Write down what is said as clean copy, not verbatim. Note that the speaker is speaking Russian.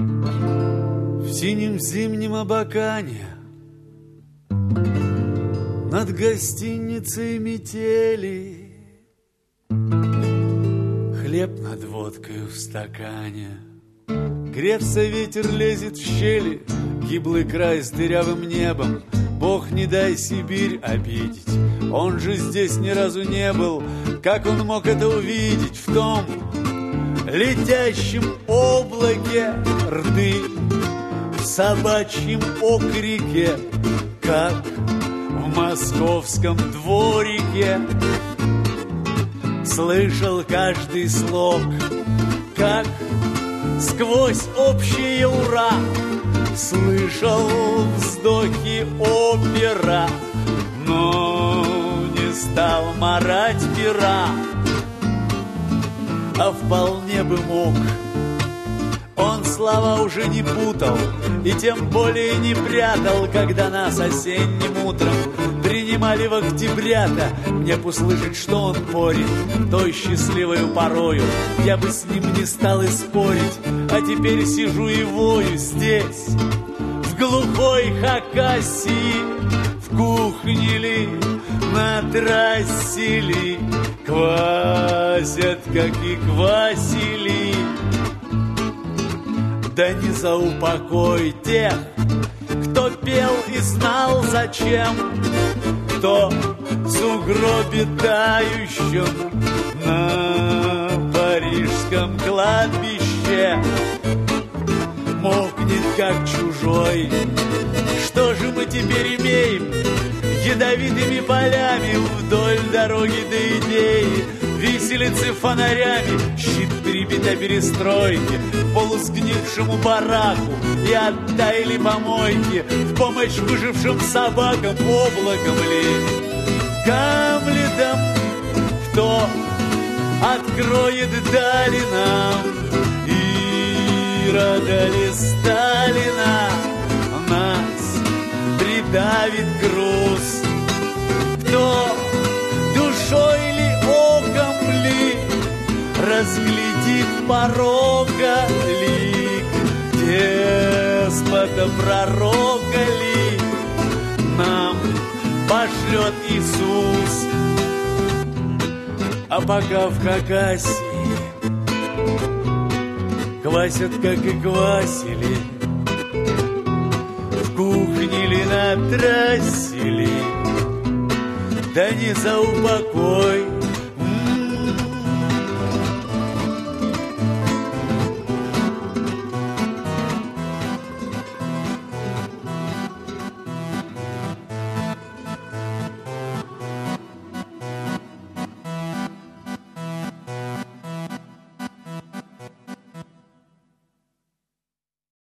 В синем зимнем абакане над гостиницей метели, хлеб над водкой в стакане. Греться ветер лезет в щели, гиблый край с дырявым небом. Бог не дай Сибирь обидеть, он же здесь ни разу не был. Как он мог это увидеть в том летящем облаке рды, в собачьем окрике, как в московском дворике? Слышал каждый слог, как сквозь общее ура, слышал вздохи опера, но не стал марать пера. А вполне бы мог. Он слова уже не путал и тем более не прятал, когда нас осенним утром принимали в октября-то. Мне б услышать, что он порит той счастливою порою, я бы с ним не стал и спорить. А теперь сижу и вою здесь, в глухой Хакасии, в кухне ли, на трассе ли, квасят, как и квасили. Да не за упокой тех, кто пел и знал зачем, кто в сугробе тающем на парижском кладбище мокнет, как чужой. Что же мы теперь имеем? Ядовитыми полями вдоль дороги до идеи, виселицы фонарями, щит прибита перестройки, полусгнившему бараку и оттаяли помойки. В помощь выжившим собакам облаком ли, Гамлетом, кто откроет дали нам, Ирода ли Сталина, нас придавит груз. Кто душой ли, оком ли разглядит порога лик, деспота пророка ли нам пошлет Иисус. А пока в Хакасии квасят, как и квасили, в кухне ли, на трассе ли, да не за упокой